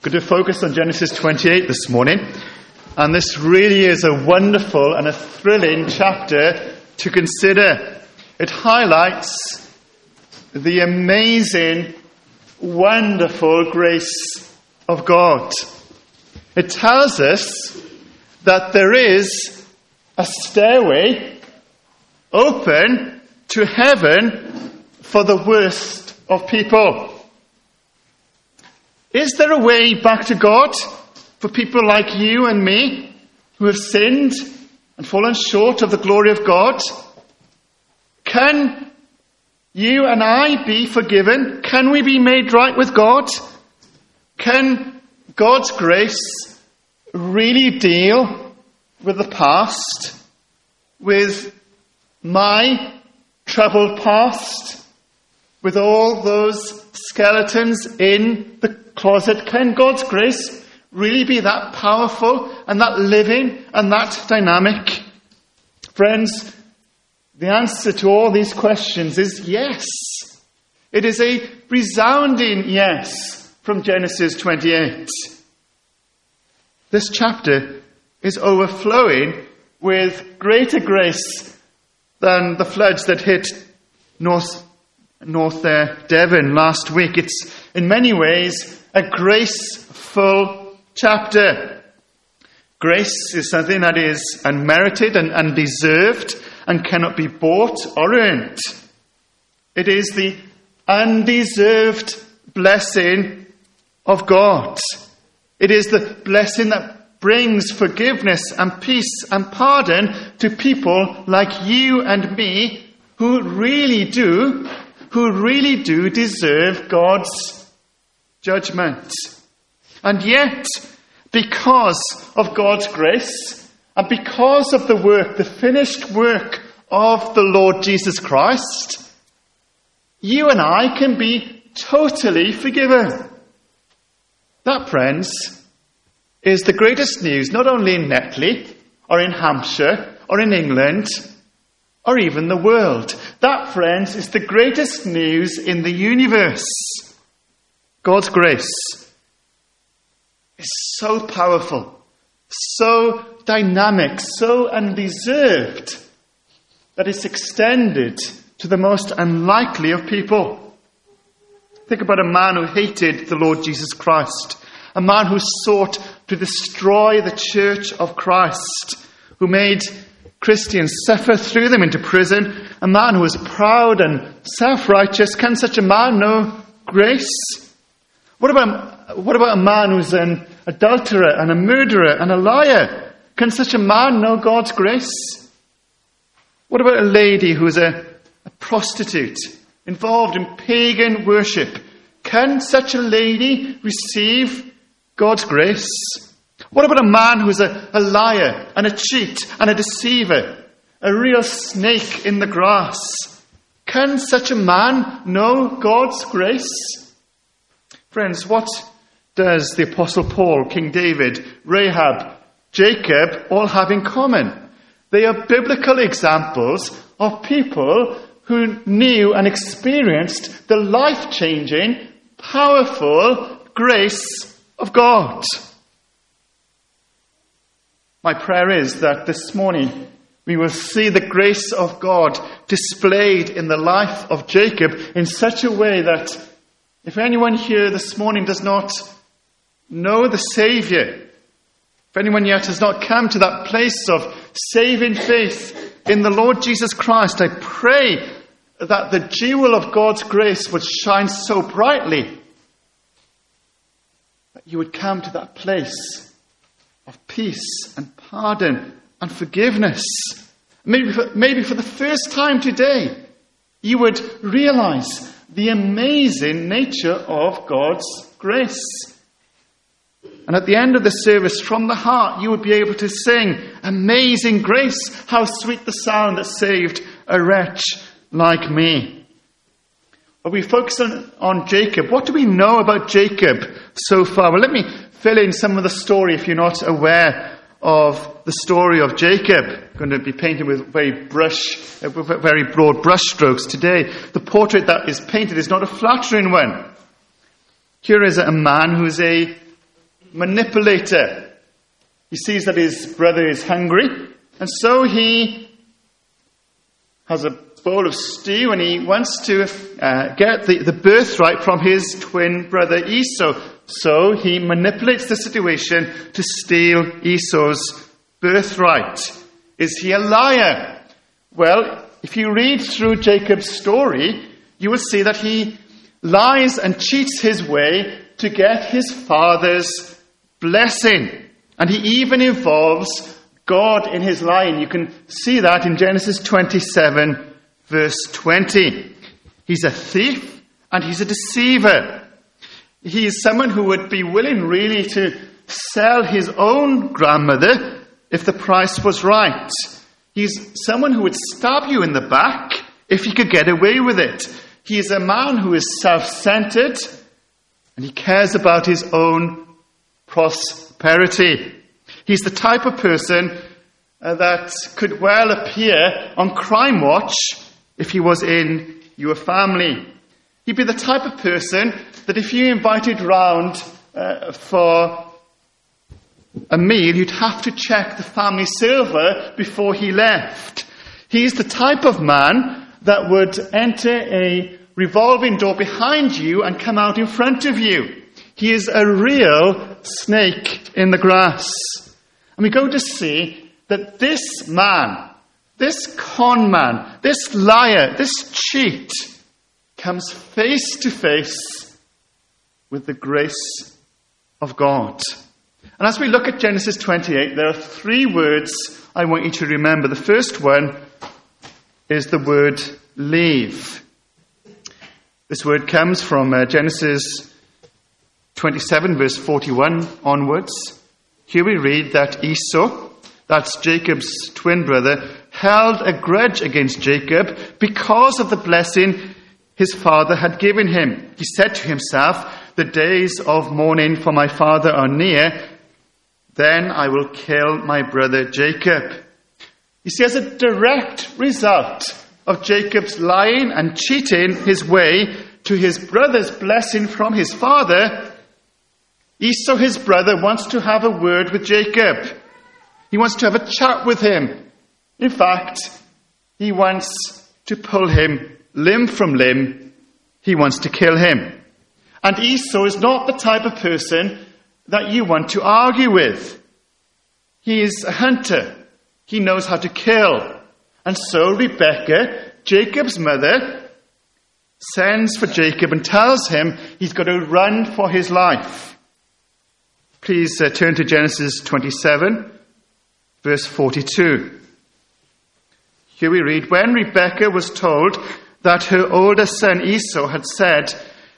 Going to focus on Genesis 28 this morning, and this really is a wonderful and a thrilling chapter to consider. It highlights the amazing, wonderful grace of God. It tells us that there is a stairway open to heaven for the worst of people. Is there a way back to God for people like you and me who have sinned and fallen short of the glory of God? Can you and I be forgiven? Can we be made right with God? Can God's grace really deal with the past, with my troubled past, with all those skeletons in the closet? Can God's grace really be that powerful and that living and that dynamic? Friends, the answer to all these questions is yes. It is a resounding yes from Genesis 28. This chapter is overflowing with greater grace than the floods that hit North Devon last week. It's in many ways a graceful chapter. Grace is something that is unmerited and undeserved and cannot be bought or earned. It is the undeserved blessing of God. It is the blessing that brings forgiveness and peace and pardon to people like you and me who really do deserve God's judgment. And yet, because of God's grace, and because of the finished work of the Lord Jesus Christ, you and I can be totally forgiven. That, friends, is the greatest news, not only in Netley, or in Hampshire, or in England, or even the world. That, friends, is the greatest news in the universe. God's grace is so powerful, so dynamic, so undeserved, that it's extended to the most unlikely of people. Think about a man who hated the Lord Jesus Christ, a man who sought to destroy the church of Christ, who made Christians suffer, threw them into prison, a man who was proud and self-righteous. Can such a man know grace? What about a man who's an adulterer and a murderer and a liar? Can such a man know God's grace? What about a lady who's a prostitute involved in pagan worship? Can such a lady receive God's grace? What about a man who's a liar and a cheat and a deceiver, a real snake in the grass? Can such a man know God's grace? Friends, what does the Apostle Paul, King David, Rahab, Jacob all have in common? They are biblical examples of people who knew and experienced the life-changing, powerful grace of God. My prayer is that this morning we will see the grace of God displayed in the life of Jacob in such a way that if anyone here this morning does not know the Saviour, if anyone yet has not come to that place of saving faith in the Lord Jesus Christ, I pray that the jewel of God's grace would shine so brightly that you would come to that place of peace and pardon and forgiveness. Maybe for the first time today, you would realize the amazing nature of God's grace. And at the end of the service, from the heart, you would be able to sing, "Amazing grace, how sweet the sound that saved a wretch like me." But we focus on Jacob. What do we know about Jacob so far? Well, let me fill in some of the story if you're not aware of the story of Jacob. I'm going to be painting with very broad brush strokes today. The portrait that is painted is not a flattering one. Here is a man who's a manipulator. He sees that his brother is hungry, and so he has a bowl of stew, and he wants to get the birthright from his twin brother Esau. So he manipulates the situation to steal Esau's birthright. Is he a liar? Well, if you read through Jacob's story, you will see that he lies and cheats his way to get his father's blessing. And he even involves God in his lying. You can see that in Genesis 27, verse 20. He's a thief and he's a deceiver. He is someone who would be willing really to sell his own grandmother if the price was right. He's someone who would stab you in the back if he could get away with it. He is a man who is self-centered and he cares about his own prosperity. He's the type of person that could well appear on Crime Watch if he was in your family. He'd be the type of person that if you invited round for a meal, you'd have to check the family silver before he left. He's the type of man that would enter a revolving door behind you and come out in front of you. He is a real snake in the grass. And we go to see that this man, this con man, this liar, this cheat, comes face to face with the grace of God. And as we look at Genesis 28, there are 3 words I want you to remember. The first one is the word leave. This word comes from Genesis 27, verse 41 onwards. Here we read that Esau, that's Jacob's twin brother, held a grudge against Jacob because of the blessing his father had given him. He said to himself, "The days of mourning for my father are near. Then I will kill my brother Jacob." You see, as a direct result of Jacob's lying and cheating his way to his brother's blessing from his father, Esau, his brother, wants to have a word with Jacob. He wants to have a chat with him. In fact, he wants to pull him limb from limb. He wants to kill him. And Esau is not the type of person that you want to argue with. He is a hunter. He knows how to kill. And so Rebekah, Jacob's mother, sends for Jacob and tells him he's got to run for his life. Please turn to Genesis 27, verse 42. Here we read, "When Rebekah was told that her older son Esau had said,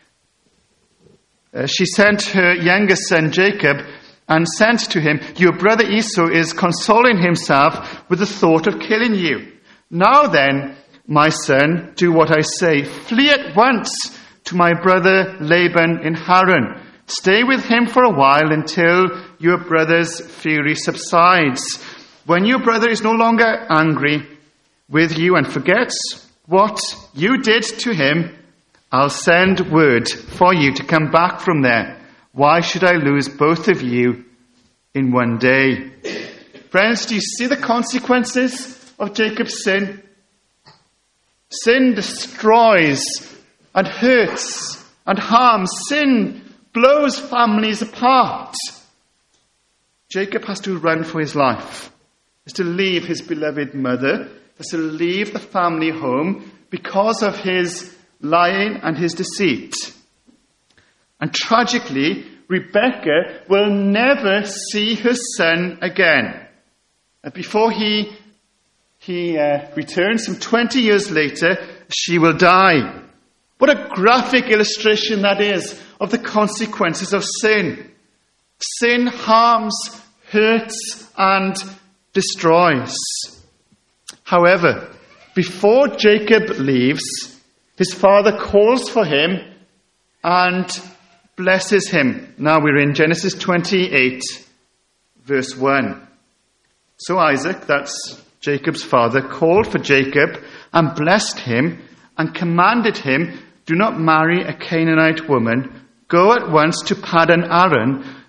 she sent her younger son Jacob and sent to him, 'Your brother Esau is consoling himself with the thought of killing you. Now then, my son, do what I say. Flee at once to my brother Laban in Haran. Stay with him for a while until your brother's fury subsides. When your brother is no longer angry with you and forgets what you did to him, I'll send word for you to come back from there. Why should I lose both of you in one day?'" Friends, do you see the consequences of Jacob's sin? Sin destroys and hurts and harms. Sin blows families apart. Jacob has to run for his life. He has to leave his beloved mother. He has to leave the family home because of his lying and his deceit. And tragically, Rebekah will never see her son again. Before he returns, some 20 years later, she will die. What a graphic illustration that is of the consequences of sin. Sin harms, hurts, and destroys. However, before Jacob leaves, his father calls for him and blesses him. Now we're in Genesis 28, verse 1. So Isaac, that's Jacob's father, called for Jacob and blessed him and commanded him, "Do not marry a Canaanite woman. Go at once to Paddan Aram,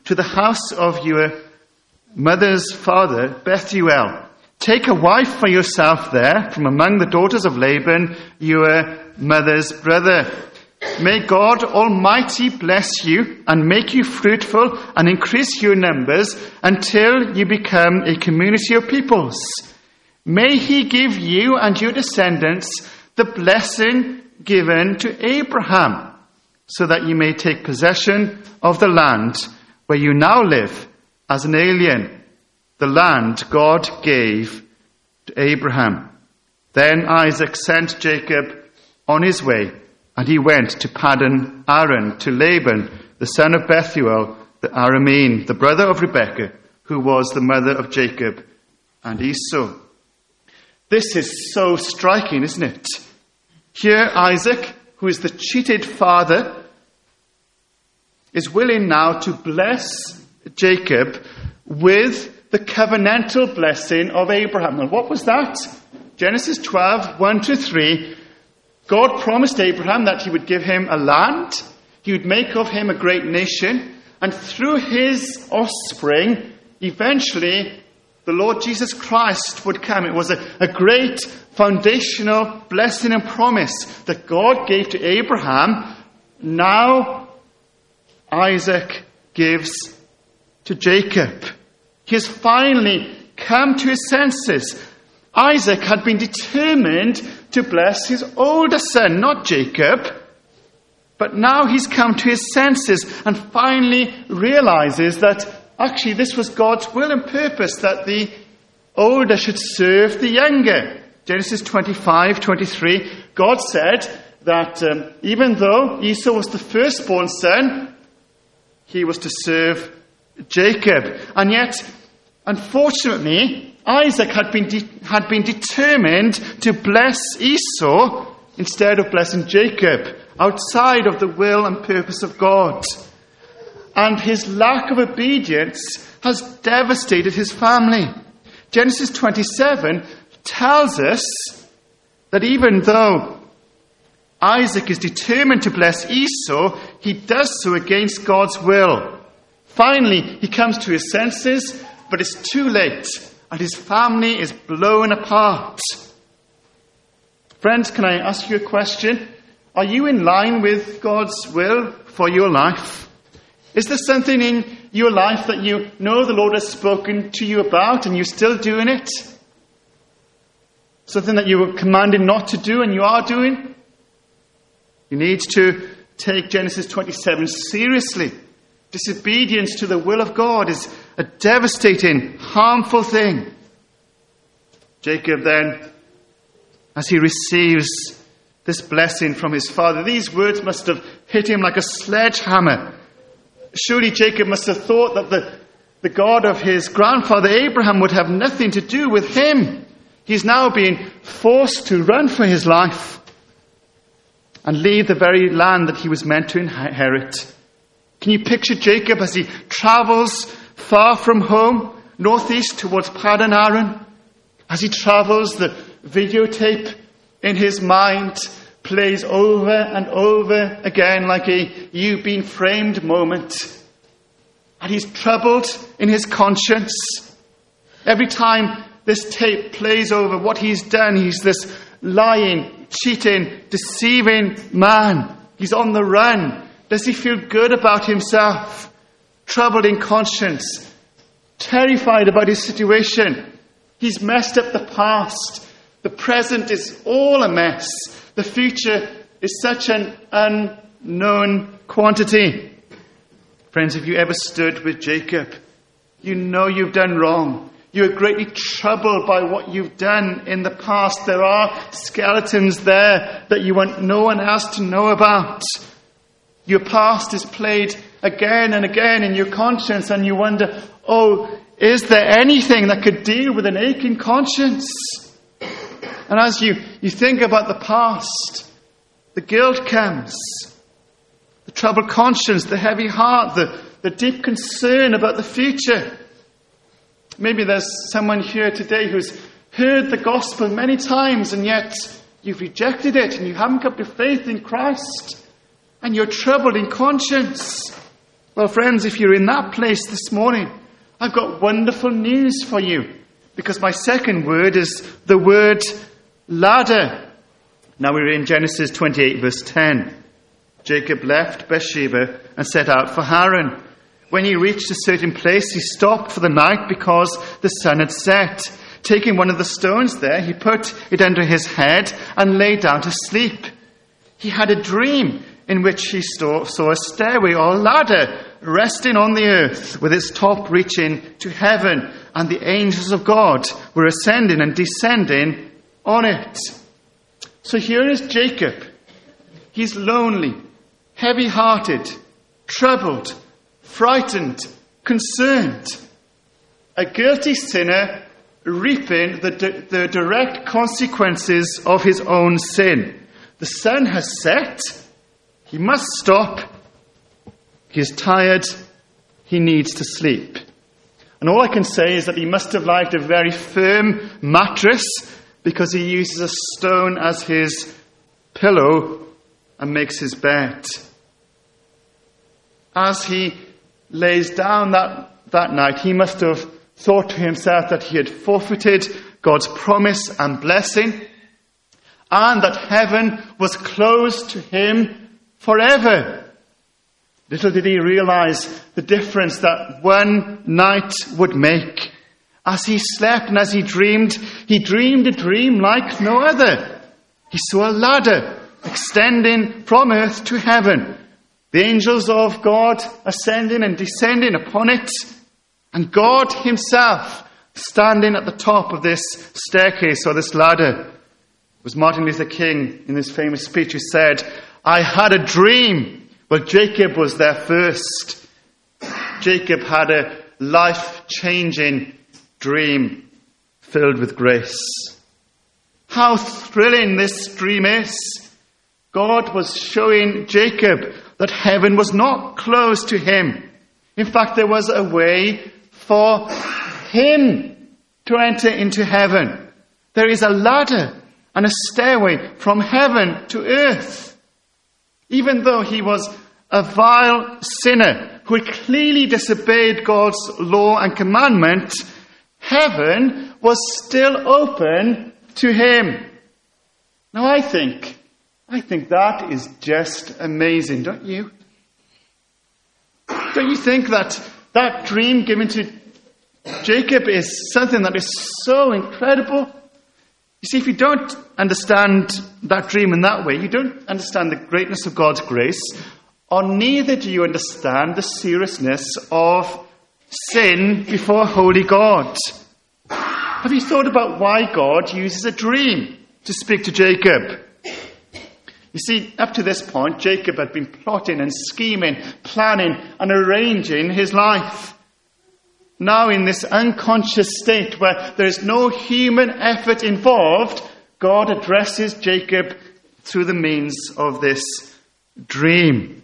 to the house of your mother's father, Bethuel. Take a wife for yourself there from among the daughters of Laban, your mother's brother. May God Almighty bless you and make you fruitful and increase your numbers until you become a community of peoples. May he give you and your descendants the blessing given to Abraham, so that you may take possession of the land where you now live as an alien, the land God gave to Abraham. Then Isaac sent Jacob on his way, and he went to Paddan Aram to Laban, the son of Bethuel, the Aramean, the brother of Rebekah, who was the mother of Jacob and Esau. This is so striking, isn't it? Here Isaac, who is the cheated father, is willing now to bless Jacob with the covenantal blessing of Abraham. And what was that? Genesis 12, 1-3. God promised Abraham that he would give him a land, he would make of him a great nation, and through his offspring, eventually, the Lord Jesus Christ would come. It was a great foundational blessing and promise that God gave to Abraham. Now, Isaac gives to Jacob. He has finally come to his senses. Isaac had been determined to bless his older son, not Jacob. But now he's come to his senses and finally realizes that actually this was God's will and purpose, that the older should serve the younger. Genesis 25:23, God said that even though Esau was the firstborn son, he was to serve Jacob. And yet, unfortunately, Isaac had been determined to bless Esau instead of blessing Jacob, outside of the will and purpose of God. And his lack of obedience has devastated his family. Genesis 27 tells us that even though Isaac is determined to bless Esau, he does so against God's will. Finally, he comes to his senses, but it's too late, and his family is blown apart. Friends, can I ask you a question? Are you in line with God's will for your life? Is there something in your life that you know the Lord has spoken to you about and you're still doing it? Something that you were commanded not to do and you are doing? You need to take Genesis 27 seriously. Disobedience to the will of God is a devastating, harmful thing. Jacob then, as he receives this blessing from his father, these words must have hit him like a sledgehammer. Surely Jacob must have thought that the God of his grandfather Abraham would have nothing to do with him. He's now being forced to run for his life and leave the very land that he was meant to inherit. Can you picture Jacob as he travels far from home, northeast towards Paddan Aram? As he travels, the videotape in his mind plays over and over again like a "you've been framed" moment. And he's troubled in his conscience. Every time this tape plays over what he's done, he's this lying, cheating, deceiving man. He's on the run. Does he feel good about himself? Troubled in conscience. Terrified about his situation. He's messed up the past. The present is all a mess. The future is such an unknown quantity. Friends, if you ever stood with Jacob, you know you've done wrong. You are greatly troubled by what you've done in the past. There are skeletons there that you want no one else to know about. Your past is played again and again in your conscience, and you wonder, is there anything that could deal with an aching conscience? And as you think about the past, the guilt comes, the troubled conscience, the heavy heart, the deep concern about the future. Maybe there's someone here today who's heard the gospel many times and yet you've rejected it and you haven't come to faith in Christ and you're troubled in conscience. Well, friends, if you're in that place this morning, I've got wonderful news for you, because my second word is the word ladder. Now we're in Genesis 28 verse 10. Jacob left Beersheba and set out for Haran. When he reached a certain place, he stopped for the night because the sun had set. Taking one of the stones there, he put it under his head and lay down to sleep. He had a dream in which he saw a stairway or ladder resting on the earth with its top reaching to heaven, and the angels of God were ascending and descending on it. So here is Jacob. He's lonely, heavy-hearted, troubled, frightened, concerned. A guilty sinner reaping the direct consequences of his own sin. The sun has set. He must stop. He is tired. He needs to sleep. And all I can say is that he must have liked a very firm mattress, because he uses a stone as his pillow and makes his bed. As he lays down that night, he must have thought to himself that he had forfeited God's promise and blessing, and that heaven was closed to him forever. Little did he realize the difference that one night would make. As he slept and as he dreamed a dream like no other. He saw a ladder extending from earth to heaven, the angels of God ascending and descending upon it, and God himself standing at the top of this staircase or this ladder. It was Martin Luther King in his famous speech who said, "I had a dream." Well, Jacob was there first. Jacob had a life-changing dream filled with grace. How thrilling this dream is. God was showing Jacob that heaven was not closed to him. In fact, there was a way for him to enter into heaven. There is a ladder and a stairway from heaven to earth. Even though he was a vile sinner who had clearly disobeyed God's law and commandment, heaven was still open to him. Now I think that is just amazing, don't you? Don't you think that dream given to Jacob is something that is so incredible? You see, if you don't understand that dream in that way, you don't understand the greatness of God's grace, or neither do you understand the seriousness of sin before a holy God. Have you thought about why God uses a dream to speak to Jacob? You see, up to this point, Jacob had been plotting and scheming, planning and arranging his life. Now in this unconscious state where there is no human effort involved, God addresses Jacob through the means of this dream.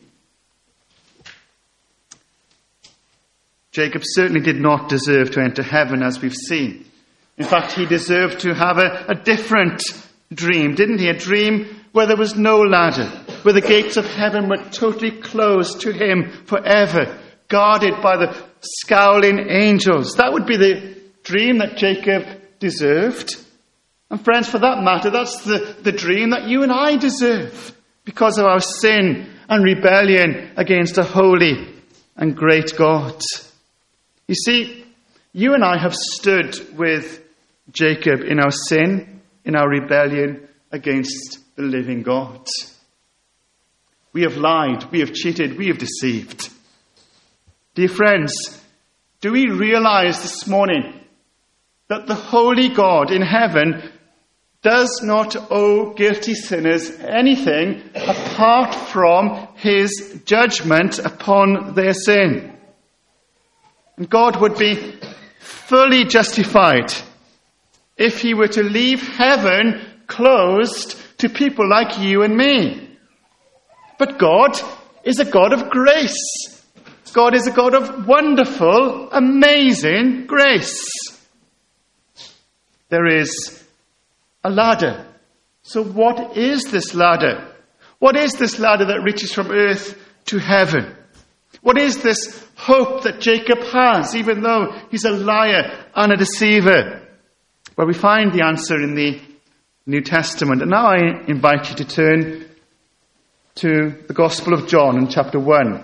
Jacob certainly did not deserve to enter heaven, as we've seen. In fact, he deserved to have a different dream, didn't he? A dream where there was no ladder, where the gates of heaven were totally closed to him forever, guarded by the scowling angels. That would be the dream that Jacob deserved. And friends, for that matter, that's the dream that you and I deserve because of our sin and rebellion against a holy and great God. You see, you and I have stood with Jacob in our sin, in our rebellion against the living God. We have lied, we have cheated, we have deceived. Dear friends, do we realize this morning that the holy God in heaven does not owe guilty sinners anything apart from his judgment upon their sin? And God would be fully justified if he were to leave heaven closed to people like you and me. But God is a God of grace. God is a God of wonderful, amazing grace. There is a ladder. So what is this ladder? What is this ladder that reaches from earth to heaven? What is this hope that Jacob has, even though he's a liar and a deceiver? Well, we find the answer in the New Testament. And now I invite you to turn to the Gospel of John in chapter 1.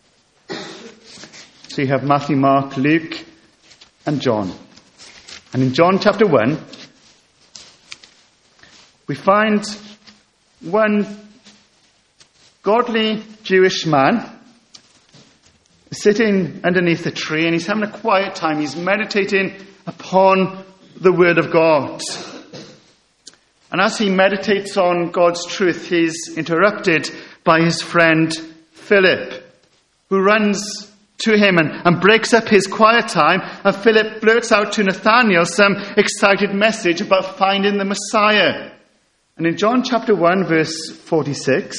So you have Matthew, Mark, Luke, and John. And in John chapter 1, we find one godly Jewish man sitting underneath a tree, and he's having a quiet time. He's meditating upon the Word of God. And as he meditates on God's truth, he's interrupted by his friend Philip, who runs to him and breaks up his quiet time. And Philip blurts out to Nathanael some excited message about finding the Messiah. And in John chapter 1, verse 46,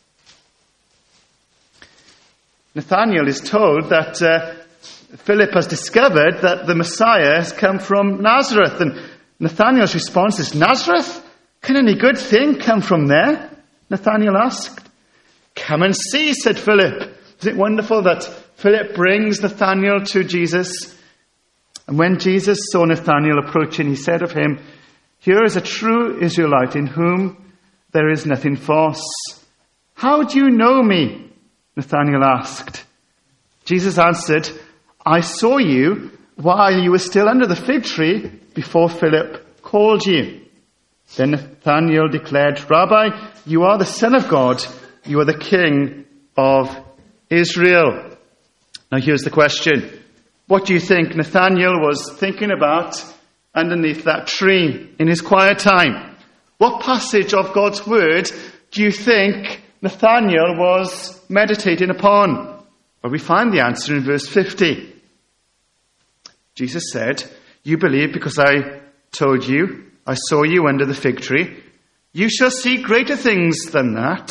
Nathanael is told that Philip has discovered that the Messiah has come from Nazareth. And Nathanael's response is, "Nazareth? Can any good thing come from there?" Nathanael asked. "Come and see," said Philip. Isn't it wonderful that Philip brings Nathanael to Jesus? And when Jesus saw Nathanael approaching, he said of him, "Here is a true Israelite in whom there is nothing false." "How do you know me?" Nathanael asked. Jesus answered, "I saw you while you were still under the fig tree before Philip called you." Then Nathanael declared, "Rabbi, you are the Son of God. You are the King of Israel." Now here's the question. What do you think Nathanael was thinking about underneath that tree in his quiet time? What passage of God's word do you think Nathanael was meditating upon? Well, we find the answer in verse 50. Jesus said, "You believe because I told you, I saw you under the fig tree. You shall see greater things than that."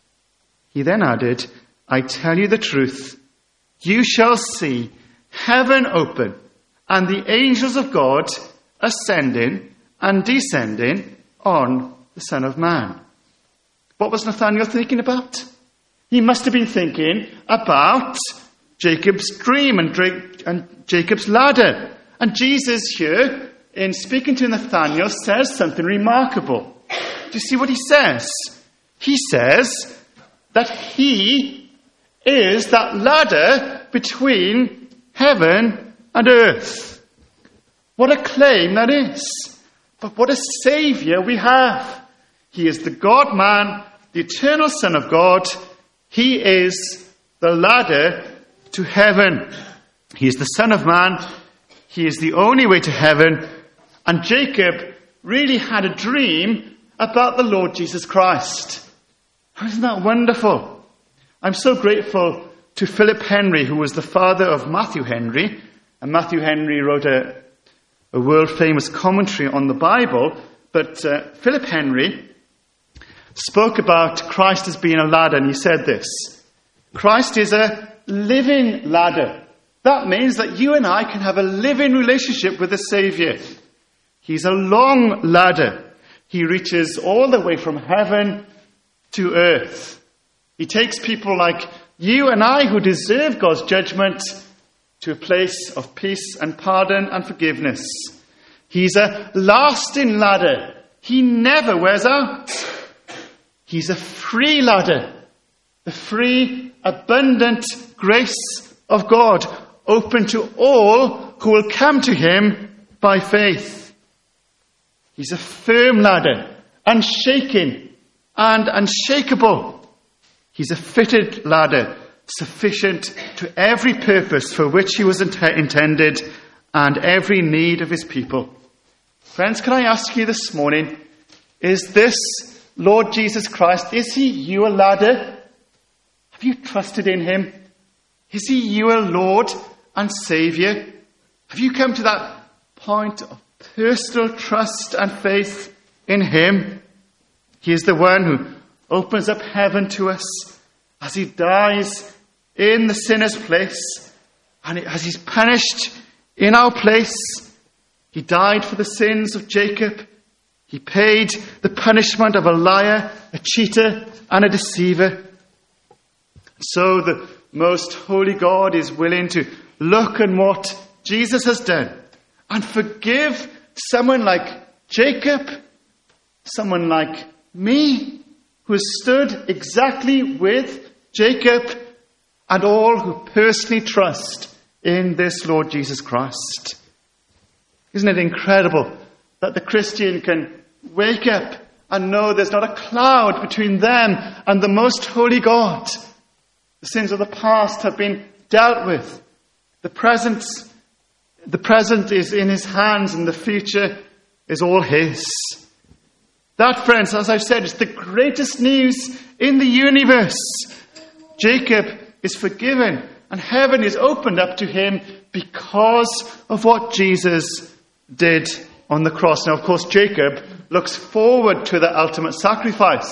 He then added, "I tell you the truth. You shall see heaven open and the angels of God ascending and descending on the Son of Man." What was Nathanael thinking about? He must have been thinking about Jacob's dream and Jacob's ladder. And Jesus here, in speaking to Nathanael, says something remarkable. Do you see what he says? He says that he is that ladder between heaven and earth. What a claim that is. But what a Saviour we have. He is the God-man, the eternal Son of God. He is the ladder to heaven. He is the Son of Man. He is the only way to heaven. And Jacob really had a dream about the Lord Jesus Christ. Isn't that wonderful? I'm so grateful to Philip Henry, who was the father of Matthew Henry. And Matthew Henry wrote a world-famous commentary on the Bible. But Philip Henry spoke about Christ as being a ladder, and he said this: Christ is a living ladder. That means that you and I can have a living relationship with the Saviour. He's a long ladder. He reaches all the way from heaven to earth. He takes people like you and I who deserve God's judgment to a place of peace and pardon and forgiveness. He's a lasting ladder. He never wears out. He's a free ladder. The free, abundant grace of God, open to all who will come to him by faith. He's a firm ladder, unshaken and unshakable. He's a fitted ladder, sufficient to every purpose for which he was intended and every need of his people. Friends, can I ask you this morning, is this Lord Jesus Christ, is he your ladder? Have you trusted in him? Is he your Lord and Saviour? Have you come to that point of personal trust and faith in him? He is the one who opens up heaven to us as he dies in the sinner's place, and as he's punished in our place. He died for the sins of Jacob. He paid the punishment of a liar, a cheater, and a deceiver. So the most holy God is willing to look at what Jesus has done and forgive someone like Jacob, someone like me, who has stood exactly with Jacob, and all who personally trust in this Lord Jesus Christ. Isn't it incredible that the Christian can wake up and know there's not a cloud between them and the most holy God? The sins of the past have been dealt with. The present is in his hands, and the future is all his. That, friends, as I've said, is the greatest news in the universe. Jacob is forgiven, and heaven is opened up to him because of what Jesus did on the cross. Now, of course, Jacob looks forward to the ultimate sacrifice.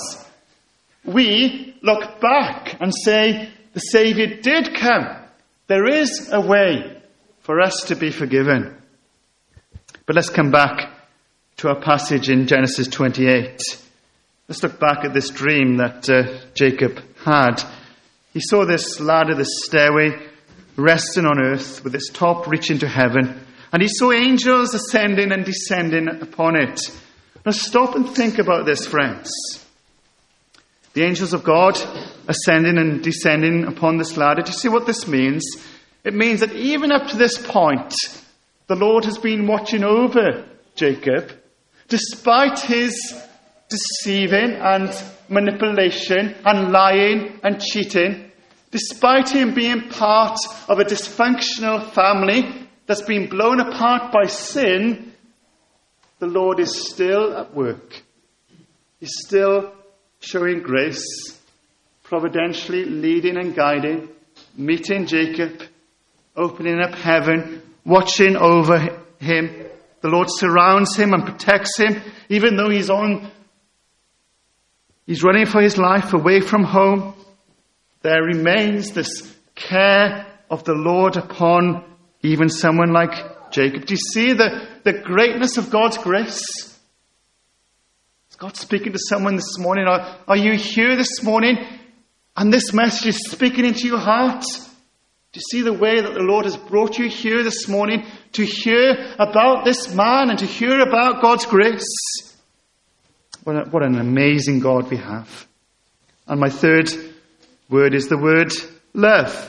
We look back and say, the Saviour did come. There is a way for us to be forgiven. But let's come back to our passage in Genesis 28. Let's look back at this dream that Jacob had. He saw this ladder, this stairway, resting on earth with its top reaching to heaven. And he saw angels ascending and descending upon it. Now stop and think about this, friends. The angels of God ascending and descending upon this ladder. Do you see what this means? It means that even up to this point, the Lord has been watching over Jacob, despite his deceiving and manipulation and lying and cheating, despite him being part of a dysfunctional family that's been blown apart by sin. The Lord is still at work. He's still showing grace, providentially leading and guiding, meeting Jacob, opening up heaven, watching over him. The Lord surrounds him and protects him, even though he's running for his life away from home. There remains this care of the Lord upon even someone like Jacob. Do you see the greatness of God's grace? Is God speaking to someone this morning? Are you here this morning and this message is speaking into your heart? Do you see the way that the Lord has brought you here this morning to hear about this man and to hear about God's grace? What an amazing God we have. And my third word is the word love.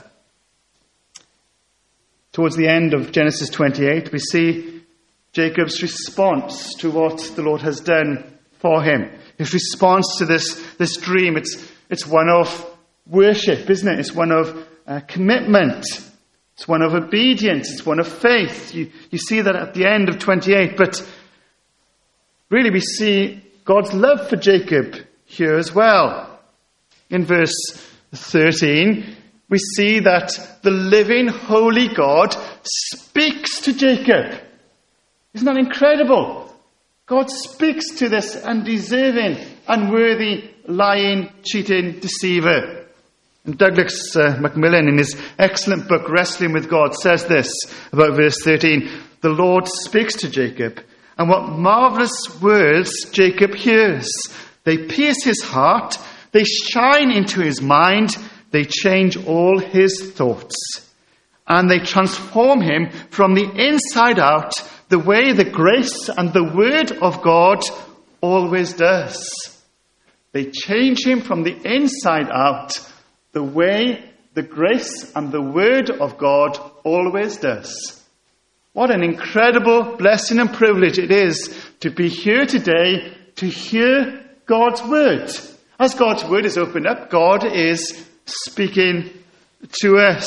Towards the end of Genesis 28, we see Jacob's response to what the Lord has done for him. His response to this dream, it's one of worship, isn't it? It's one of commitment. It's one of obedience. It's one of faith. You see that at the end of 28. But really we see God's love for Jacob here as well. In verse 13, we see that the living, holy God speaks to Jacob. Isn't that incredible? God speaks to this undeserving, unworthy, lying, cheating deceiver. And Douglas Macmillan, in his excellent book, Wrestling with God, says this about verse 13. The Lord speaks to Jacob, and what marvelous words Jacob hears. They pierce his heart, they shine into his mind, they change all his thoughts, and they transform him from the inside out, the way the grace and the word of God always does. They change him from the inside out, the way the grace and the word of God always does. What an incredible blessing and privilege it is to be here today to hear God's word. As God's word is opened up, God is speaking to us.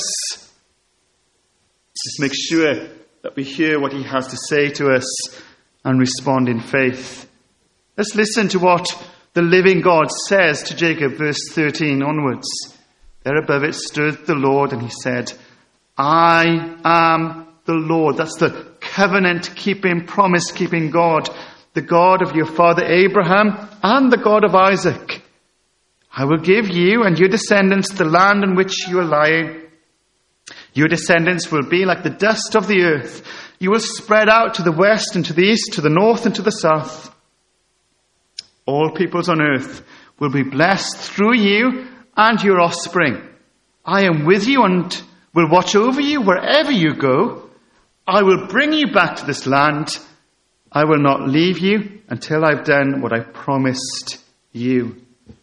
Just make sure that we hear what he has to say to us and respond in faith. Let's listen to what the living God says to Jacob, verse 13 onwards. There above it stood the Lord, and he said, I am the Lord. That's the covenant-keeping, promise-keeping God, the God of your father Abraham and the God of Isaac. I will give you and your descendants the land in which you are lying. Your descendants will be like the dust of the earth. You will spread out to the west and to the east, to the north and to the south. All peoples on earth will be blessed through you and your offspring. I am with you and will watch over you wherever you go. I will bring you back to this land. I will not leave you until I've done what I promised you.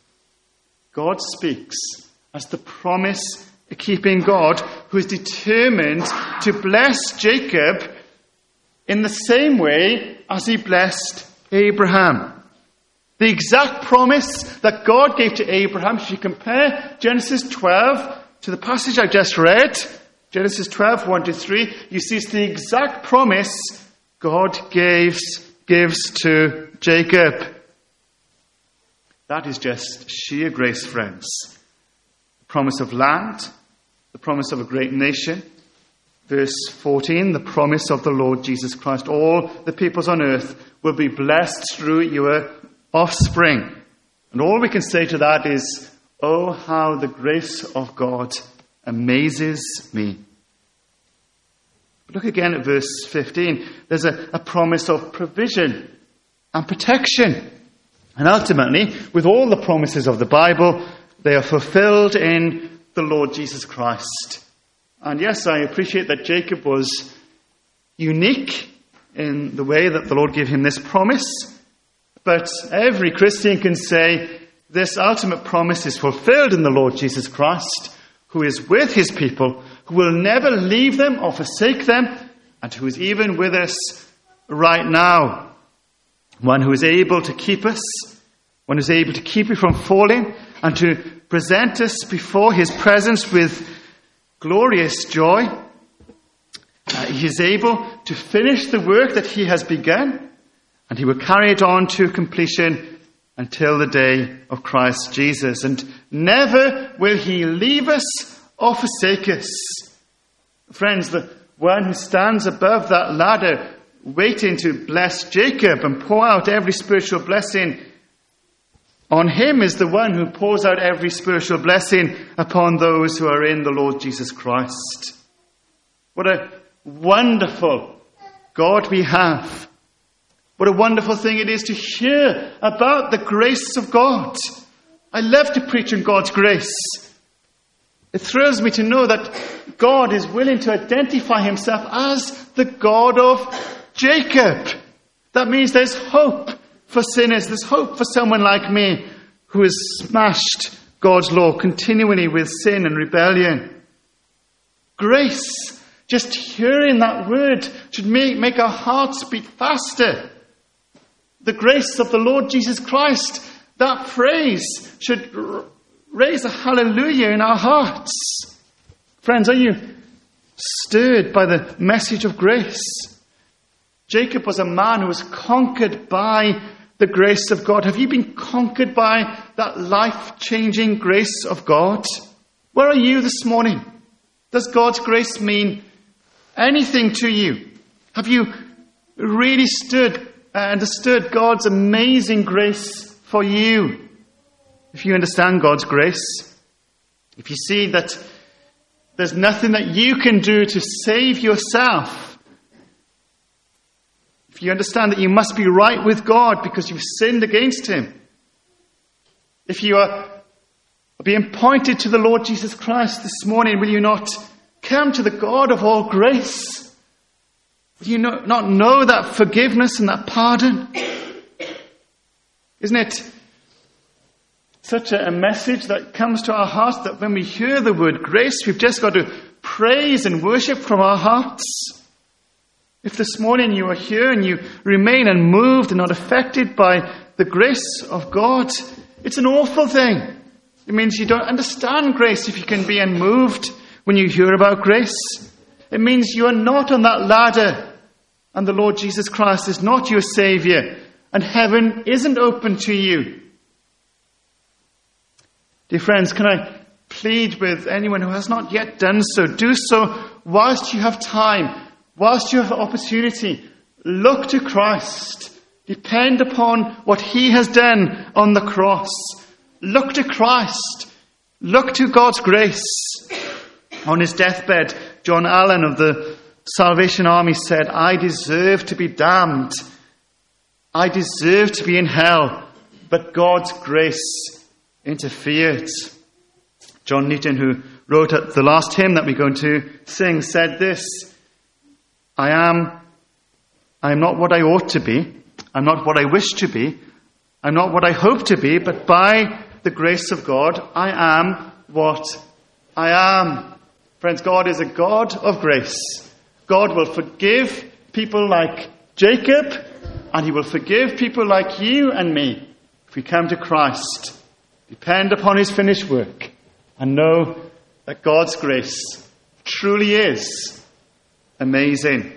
God speaks as the promise-keeping God who is determined to bless Jacob in the same way as he blessed Abraham. The exact promise that God gave to Abraham, if you compare Genesis 12 to the passage I just read, Genesis 12, 1-3, you see it's the exact promise God gives to Jacob. That is just sheer grace, friends. The promise of land, the promise of a great nation. Verse 14, the promise of the Lord Jesus Christ. All the peoples on earth will be blessed through your offspring. And all we can say to that is, oh, how the grace of God amazes me. But look again at verse 15. There's a promise of provision and protection. And ultimately, with all the promises of the Bible, they are fulfilled in the Lord Jesus Christ. And yes, I appreciate that Jacob was unique in the way that the Lord gave him this promise. But every Christian can say this ultimate promise is fulfilled in the Lord Jesus Christ, who is with his people, who will never leave them or forsake them, and who is even with us right now. One who is able to keep us, one who is able to keep you from falling, and to present us before his presence with glorious joy. He is able to finish the work that he has begun, and he will carry it on to completion until the day of Christ Jesus. And never will he leave us or forsake us. Friends, the one who stands above that ladder waiting to bless Jacob and pour out every spiritual blessing on him is the one who pours out every spiritual blessing upon those who are in the Lord Jesus Christ. What a wonderful God we have. What a wonderful thing it is to hear about the grace of God. I love to preach on God's grace. It thrills me to know that God is willing to identify himself as the God of Jacob. That means there's hope for sinners. There's hope for someone like me who has smashed God's law continually with sin and rebellion. Grace. Just hearing that word should make our hearts beat faster. The grace of the Lord Jesus Christ. That phrase should raise a hallelujah in our hearts. Friends, are you stirred by the message of grace? Jacob was a man who was conquered by the grace of God. Have you been conquered by that life-changing grace of God? Where are you this morning? Does God's grace mean anything to you? Have you really understood God's amazing grace for you? If you understand God's grace, if you see that there's nothing that you can do to save yourself, if you understand that you must be right with God because you've sinned against him, if you are being pointed to the Lord Jesus Christ this morning, will you not come to the God of all grace? Will you not know that forgiveness and that pardon? Isn't it such a message that comes to our hearts that when we hear the word grace, we've just got to praise and worship from our hearts? If this morning you are here and you remain unmoved and not affected by the grace of God, it's an awful thing. It means you don't understand grace if you can be unmoved when you hear about grace. It means you are not on that ladder and the Lord Jesus Christ is not your Saviour and heaven isn't open to you. Dear friends, can I plead with anyone who has not yet done so? Do so whilst you have time, whilst you have opportunity. Look to Christ. Depend upon what he has done on the cross. Look to Christ. Look to God's grace. On his deathbed, John Allen of the Salvation Army said, "I deserve to be damned. I deserve to be in hell, but God's grace interfered." John Newton, who wrote at the last hymn that we're going to sing, said this: I am not what I ought to be. I'm not what I wish to be. I'm not what I hope to be, but by the grace of God, I am what I am. Friends, God is a God of grace. God will forgive people like Jacob, and he will forgive people like you and me if we come to Christ, depend upon his finished work, and know that God's grace truly is amazing.